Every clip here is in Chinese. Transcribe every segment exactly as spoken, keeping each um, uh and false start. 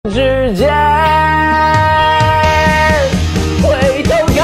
之间回头看，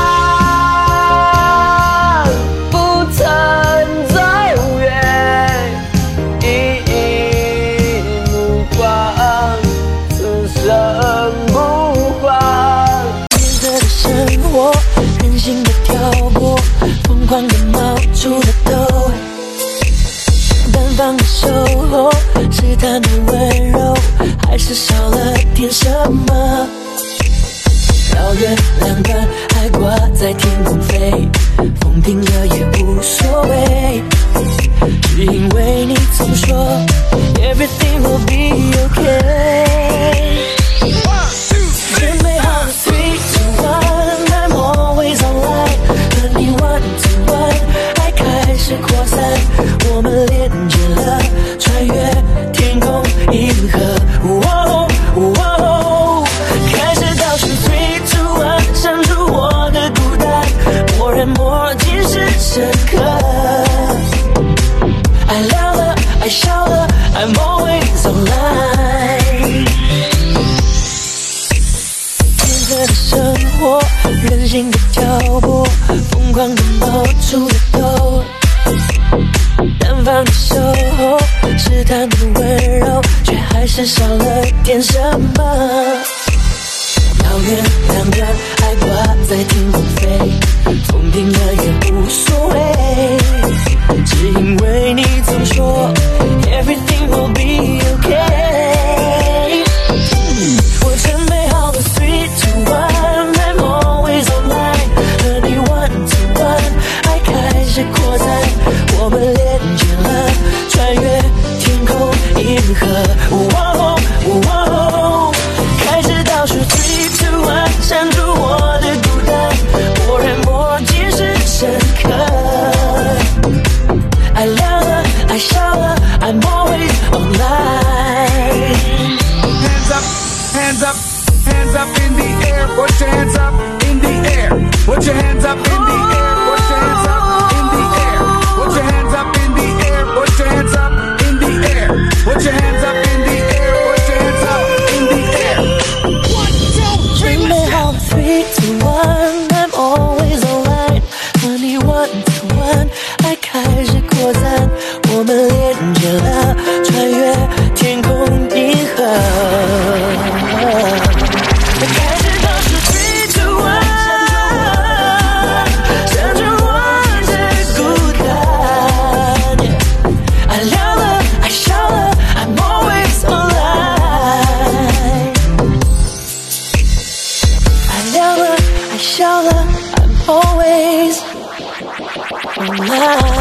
不曾走远，一一目光，此生不换。 颜色的生活，任性的挑拨，疯狂的冒出了头，单方的守候，试探的温柔，还是少了点什么？绕月亮的还挂在天空飞，风停了也无所谓，只因为你总说 Everything will be okay。 准备好了 three two one I'm always online， 和你 one to one 爱开始扩散，我们连接了穿越天空银河，哦哦，开始倒数 three two one 删除我的孤单，默认默契是深刻，爱聊了爱笑了 I'm always online。 颜色的生活，任性的挑拨，疯狂的冒出了头，单方的守候，试探的温柔，却还是少了点什么？遥远两个爱挂在天空飞，风停了也无所谓，只因为你总说 Everything will be okay。 我准备好了 three two one I'm always online， 和你 one to one 爱开始扩散，我们连接了穿越天空银河，哦哦，开始倒数 three two one 删除我的孤单，默认默契是深刻，爱聊了爱笑了 I'm always online。 Hands up, hands up, hands up in the air, put your hands up in the air, put your hands up in the air, put your hands up in the air, put your hands up in the air, put your hands up in the air, put your hands up in the air, put your hands up in the air. One, two, three, let's go. three two one I'm always online， 和你 one to one 爱开始扩散，我们连接了穿越天空银河，开始倒数 three two one 删除我的孤单，爱聊了爱笑了 I'm always online， 爱聊了爱笑了 I'm always online。